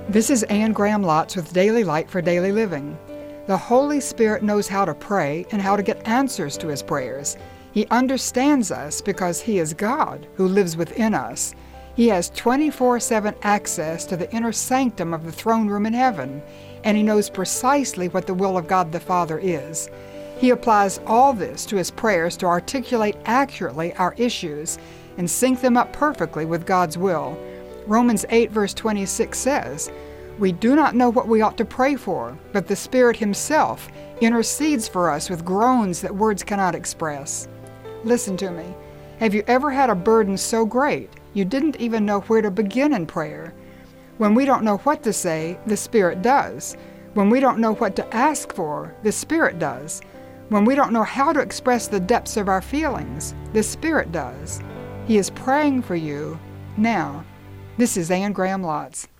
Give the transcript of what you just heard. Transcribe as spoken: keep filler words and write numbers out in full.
This is Anne Graham Lotz with Daily Light for Daily Living. The Holy Spirit knows how to pray and how to get answers to His prayers. He understands us because He is God who lives within us. He has twenty-four seven access to the inner sanctum of the throne room in heaven, and He knows precisely what the will of God the Father is. He applies all this to His prayers to articulate accurately our issues and sync them up perfectly with God's will. Romans eight verse twenty-six says, "We do not know what we ought to pray for, but the Spirit Himself intercedes for us with groans that words cannot express." Listen to me. Have you ever had a burden so great you didn't even know where to begin in prayer? When we don't know what to say, the Spirit does. When we don't know what to ask for, the Spirit does. When we don't know how to express the depths of our feelings, the Spirit does. He is praying for you now. This is Anne Graham Lotz.